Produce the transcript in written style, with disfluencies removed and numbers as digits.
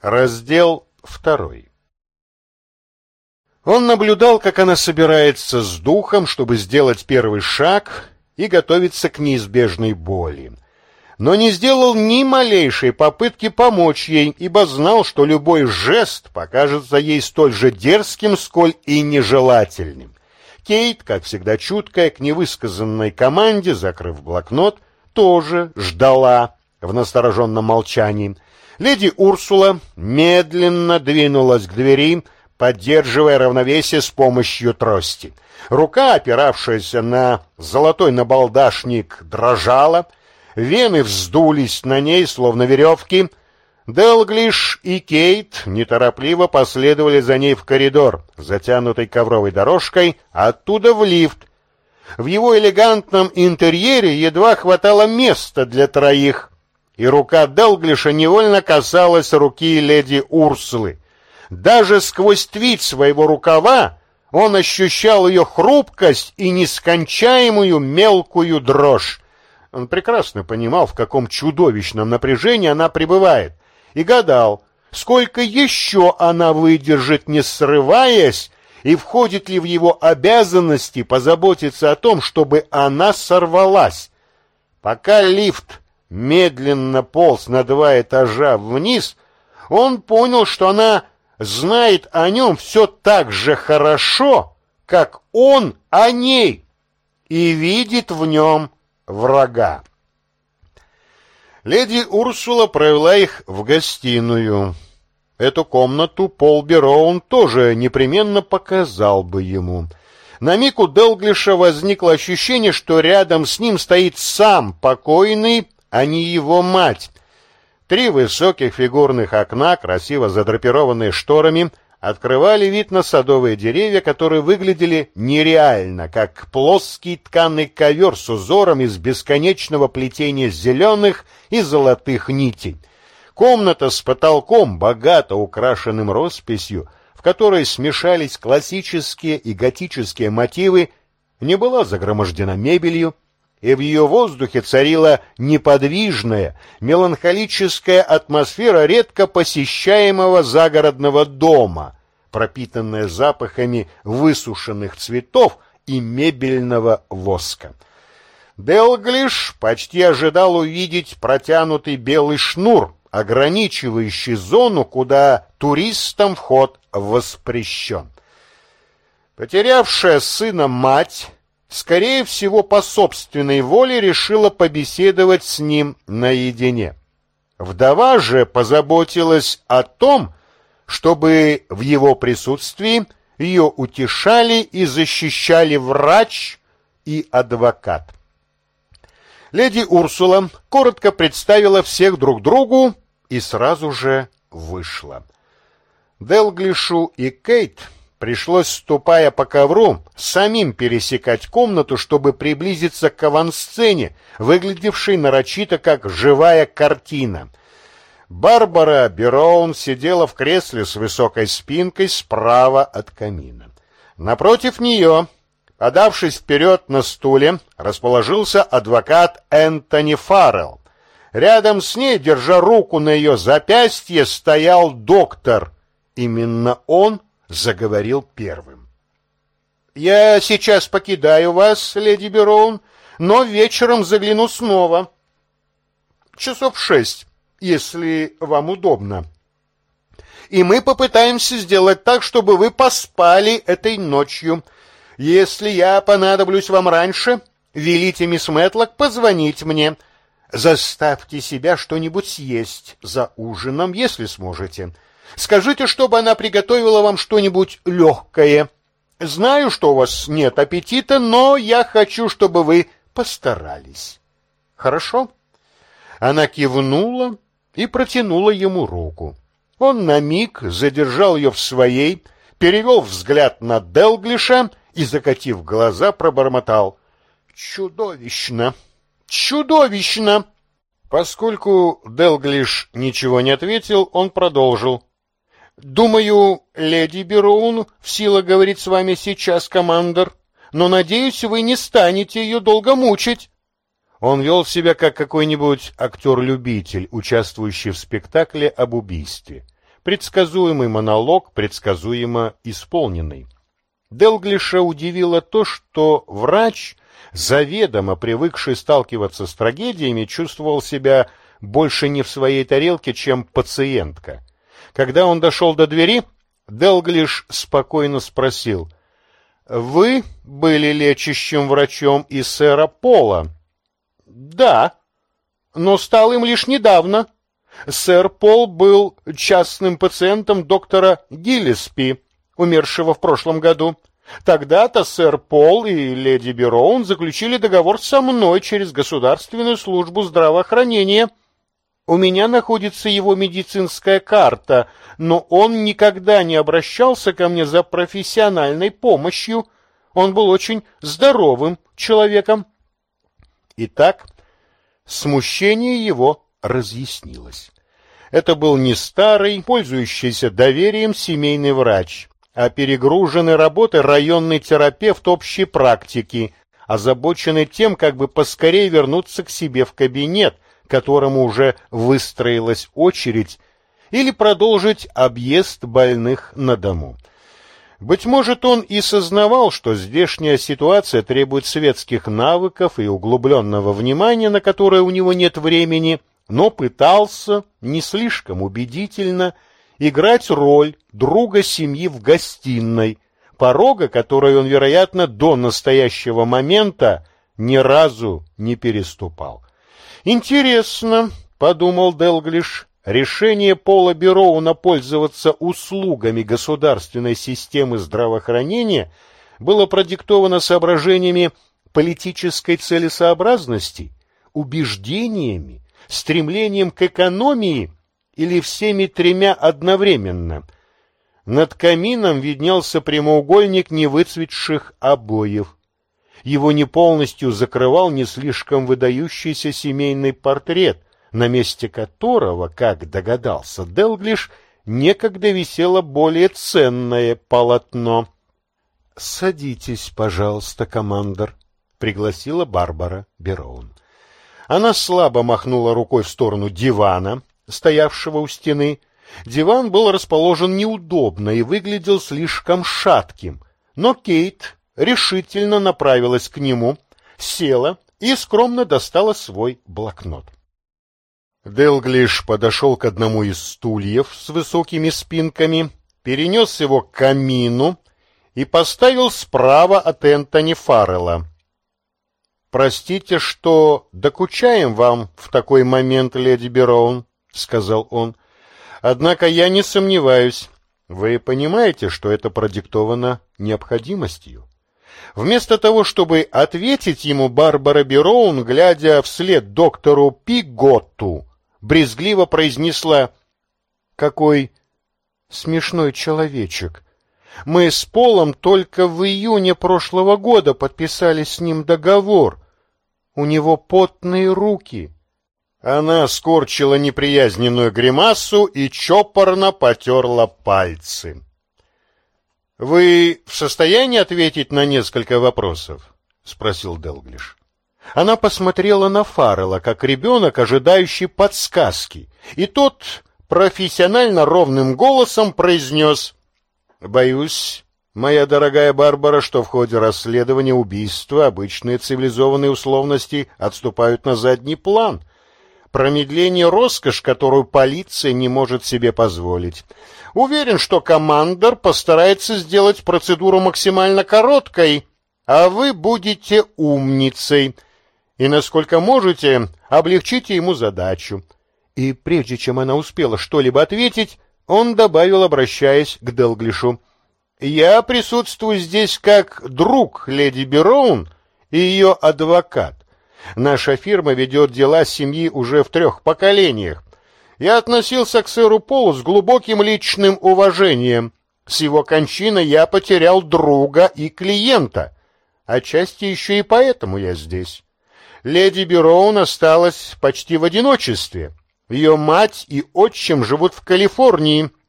Раздел 2. Он наблюдал, как она собирается с духом, чтобы сделать первый шаг и готовиться к неизбежной боли. Но не сделал ни малейшей попытки помочь ей, ибо знал, что любой жест покажется ей столь же дерзким, сколь и нежелательным. Кейт, как всегда чуткая к невысказанной команде, закрыв блокнот, тоже ждала в настороженном молчании. Леди Урсула медленно двинулась к двери, поддерживая равновесие с помощью трости. Рука, опиравшаяся на золотой набалдашник, дрожала, вены вздулись на ней, словно веревки. Делглиш и Кейт неторопливо последовали за ней в коридор, затянутый ковровой дорожкой, оттуда в лифт. В его элегантном интерьере едва хватало места для троих, и рука Делглиша невольно касалась руки леди Урсулы. Даже сквозь твид своего рукава он ощущал ее хрупкость и нескончаемую мелкую дрожь. Он прекрасно понимал, в каком чудовищном напряжении она пребывает, и гадал, сколько еще она выдержит, не срываясь, и входит ли в его обязанности позаботиться о том, чтобы она сорвалась. Пока лифт медленно полз на 2 этажа вниз, он понял, что она знает о нем все так же хорошо, как он о ней, и видит в нем врага. Леди Урсула провела их в гостиную. Эту комнату Пол Бероун тоже непременно показал бы ему. На миг у Делглиша возникло ощущение, что рядом с ним стоит сам покойный, а не его мать. 3 высоких фигурных окна, красиво задрапированные шторами, открывали вид на садовые деревья, которые выглядели нереально, как плоский тканый ковер с узором из бесконечного плетения зеленых и золотых нитей. Комната с потолком, богато украшенным росписью, в которой смешались классические и готические мотивы, не была загромождена мебелью, и в ее воздухе царила неподвижная, меланхолическая атмосфера редко посещаемого загородного дома, пропитанная запахами высушенных цветов и мебельного воска. Делглиш почти ожидал увидеть протянутый белый шнур, ограничивающий зону, куда туристам вход воспрещен. Потерявшая сына мать, скорее всего, по собственной воле решила побеседовать с ним наедине. Вдова же позаботилась о том, чтобы в его присутствии ее утешали и защищали врач и адвокат. Леди Урсула коротко представила всех друг другу и сразу же вышла. Делглишу и Кейт пришлось, ступая по ковру, самим пересекать комнату, чтобы приблизиться к авансцене, выглядевшей нарочито как живая картина. Барбара Бероун сидела в кресле с высокой спинкой справа от камина. Напротив нее, подавшись вперед на стуле, расположился адвокат Энтони Фаррелл. Рядом с ней, держа руку на ее запястье, стоял доктор. Именно он заговорил первым. «Я сейчас покидаю вас, леди Бероун, но вечером загляну снова. Часов 6, если вам удобно. И мы попытаемся сделать так, чтобы вы поспали этой ночью. Если я понадоблюсь вам раньше, велите мисс Мэтлок позвонить мне. Заставьте себя что-нибудь съесть за ужином, если сможете. Скажите, чтобы она приготовила вам что-нибудь легкое. Знаю, что у вас нет аппетита, но я хочу, чтобы вы постарались. Хорошо?» Она кивнула и протянула ему руку. Он на миг задержал ее в своей, перевел взгляд на Делглиша и, закатив глаза, пробормотал: «Чудовищно! Чудовищно!» Поскольку Делглиш ничего не ответил, он продолжил: «Думаю, леди Бероун в силах говорить с вами сейчас, командор, но, надеюсь, вы не станете ее долго мучить». Он вел себя как какой-нибудь актер-любитель, участвующий в спектакле об убийстве. Предсказуемый монолог, предсказуемо исполненный. Делглиша удивило то, что врач, заведомо привыкший сталкиваться с трагедиями, чувствовал себя больше не в своей тарелке, чем пациентка. Когда он дошел до двери, Делглиш спокойно спросил: «Вы были лечащим врачом и сэра Пола?» «Да, но стал им лишь недавно. Сэр Пол был частным пациентом доктора Гиллеспи, умершего в прошлом году. Тогда-то сэр Пол и леди Бероун заключили договор со мной через Государственную службу здравоохранения. У меня находится его медицинская карта, но он никогда не обращался ко мне за профессиональной помощью. Он был очень здоровым человеком». Итак, смущение его разъяснилось. Это был не старый, пользующийся доверием семейный врач, а перегруженный работой районный терапевт общей практики, озабоченный тем, как бы поскорее вернуться к себе в кабинет, к которому уже выстроилась очередь, или продолжить объезд больных на дому. Быть может, он и сознавал, что здешняя ситуация требует светских навыков и углубленного внимания, на которое у него нет времени, но пытался, не слишком убедительно, играть роль друга семьи в гостиной, порога, который он, вероятно, до настоящего момента ни разу не переступал. «Интересно», — подумал Делглиш, — решение Пола Бероуна пользоваться услугами государственной системы здравоохранения было продиктовано соображениями политической целесообразности, убеждениями, стремлением к экономии или всеми тремя одновременно. Над камином виднелся прямоугольник невыцветших обоев. Его не полностью закрывал не слишком выдающийся семейный портрет, на месте которого, как догадался Делглиш, некогда висело более ценное полотно. «Садитесь, пожалуйста, командор», — пригласила Барбара Бероун. Она слабо махнула рукой в сторону дивана, стоявшего у стены. Диван был расположен неудобно и выглядел слишком шатким, но Кейт решительно направилась к нему, села и скромно достала свой блокнот. Делглиш подошел к одному из стульев с высокими спинками, перенес его к камину и поставил справа от Энтони Фаррелла. «Простите, что докучаем вам в такой момент, леди Бероун», — сказал он. «Однако я не сомневаюсь, вы понимаете, что это продиктовано необходимостью». Вместо того, чтобы ответить ему, Барбара Бероун, глядя вслед доктору Пиготту, брезгливо произнесла: «Какой смешной человечек! Мы с Полом только в июне прошлого года подписали с ним договор. У него потные руки». Она скорчила неприязненную гримасу и чопорно потерла пальцы. «Вы в состоянии ответить на несколько вопросов?» — спросил Делглиш. Она посмотрела на Фаррелла, как ребенок, ожидающий подсказки, и тот профессионально ровным голосом произнес: «Боюсь, моя дорогая Барбара, что в ходе расследования убийства обычные цивилизованные условности отступают на задний план. Промедление — роскошь, которую полиция не может себе позволить. Уверен, что командор постарается сделать процедуру максимально короткой, а вы будете умницей. И, насколько можете, облегчите ему задачу». И прежде чем она успела что-либо ответить, он добавил, обращаясь к Делглишу: «Я присутствую здесь как друг леди Бероун и ее адвокат. Наша фирма ведет дела семьи уже в 3 поколениях. Я относился к сэру Полу с глубоким личным уважением. С его кончиной я потерял друга и клиента. Отчасти еще и поэтому я здесь. Леди Бероун осталась почти в одиночестве. Ее мать и отчим живут в Калифорнии.